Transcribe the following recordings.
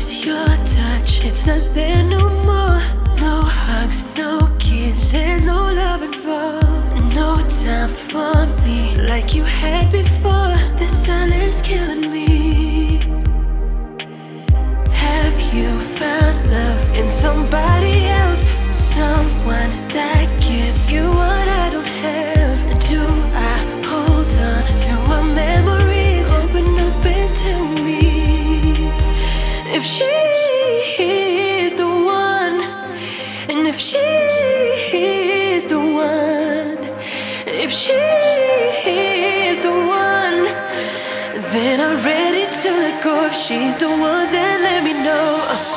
miss your touch. It's not there no more. No hugs, no kisses, no love involved. No time for me like you had before. The silence killing me. Have you found love in somebody else? Someone that gives you what I don't have. Do I hold on to our memories? Open up and tell me if she is the one, and if she is the one, if she is the one, then I'm ready to let go. If she's the one, then let me know.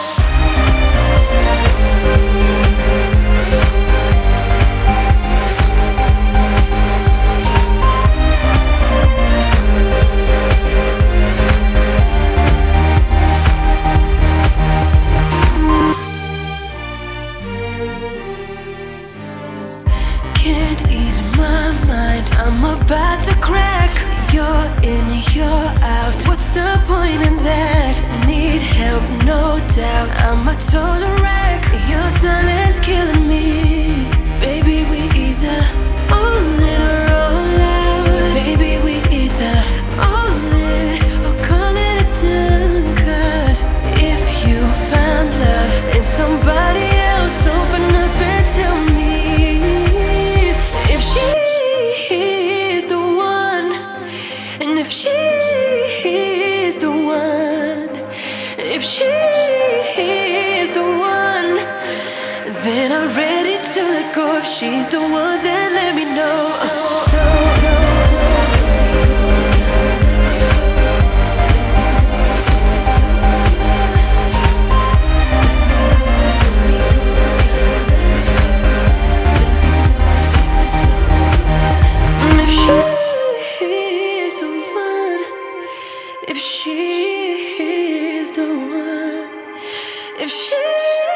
Can't ease my mind, I'm about to crack. You're in, you're out, what's the point in that? Need help, no doubt, I'm a total wreck. Your silence killing me. Baby, we either own it or roll out. Baby, we either own it or call it a done. Cause if you found love in somebody else, open up and tell me if she is the one, and if she is the one, if she is the one, then I'm ready to let go. If she's the one, then let me know. If she is the one, if she